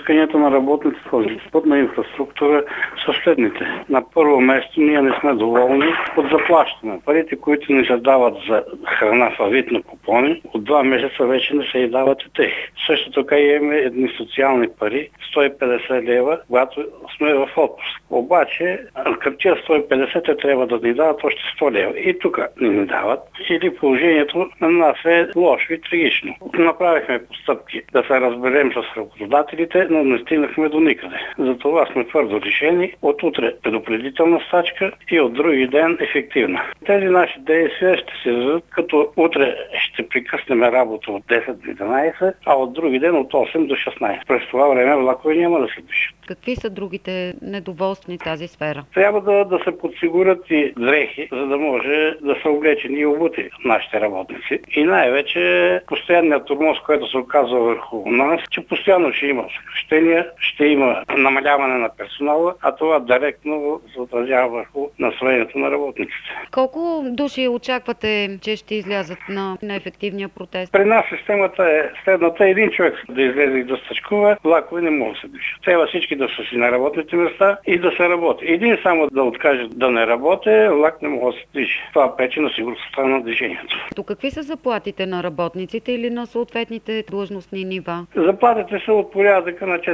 исканията на работниците в железопътна инфраструктура са следните. На първо место ние не сме доволни от заплащане. Парите, които ни се дават за храна в вид на купони, от 2 месеца вече не се и дават и тех. Също така имаме едни социални пари, 150 лева, когато сме в отпуск. Обаче, към тия 150 те трябва да ни дават още 100 лева. И тук не ни дават. Или положението на нас е лошо и трагично. Направихме постъпки да се разберем с работодателите, но не стигнахме до никъде. Затова сме твърдо решени от утре предупредителна стачка и от други ден ефективна. Тези наши действия ще се дадат, като утре ще прекъснем работа от 10 до 11, а от други ден от 8 до 16. През това време влакове няма да се движат. Какви са другите недоволствени тази сфера? Трябва да се подсигурят и дрехи, за да може да са облечени и обути нашите работници. И най-вече постоянният тормоз, който се оказва върху нас, че постоянно ще има съкращения, ще има намаляване на персонала, а това директно се отразява върху настроението на работниците. Колко души очаквате, че ще излязат на ефективния протест? При нас системата е следната. Един човек да излезе и да стачкува, влакове не може да се движат. Трябва всички да са си на работните места и да се работи. Един само да откаже да не работи, влак не може да се движи. Това пречи на сигурността на движението. То какви са заплатите на работниците или на съответните длъжностни нива? Заплатите са от порядъка на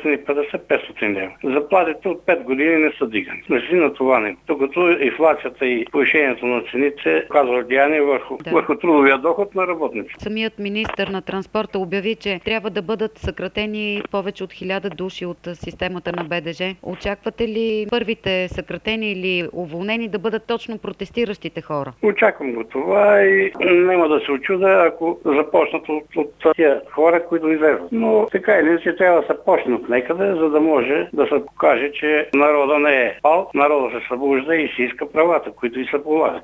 450-500 лева. Заплатите от 5 години не са дигани. Не си на това не. Докато инфлацията и повишението на цените казва влияние върху трудовия доход на работниците. Самият министър на транспорта обяви, че трябва да бъдат съкратени повече от 1000 души от системата на БДЖ. Очаквате ли първите съкратени или уволнени да бъдат точно протестиращите хора? Очаквам го това и няма да се очуда, ако започнат от тия хора, които излезат. Но така или иначе трябва да се почне от некъде, за да може да се покаже, че народа не е пал, народа се събужда и си иска правата, които и се полагат.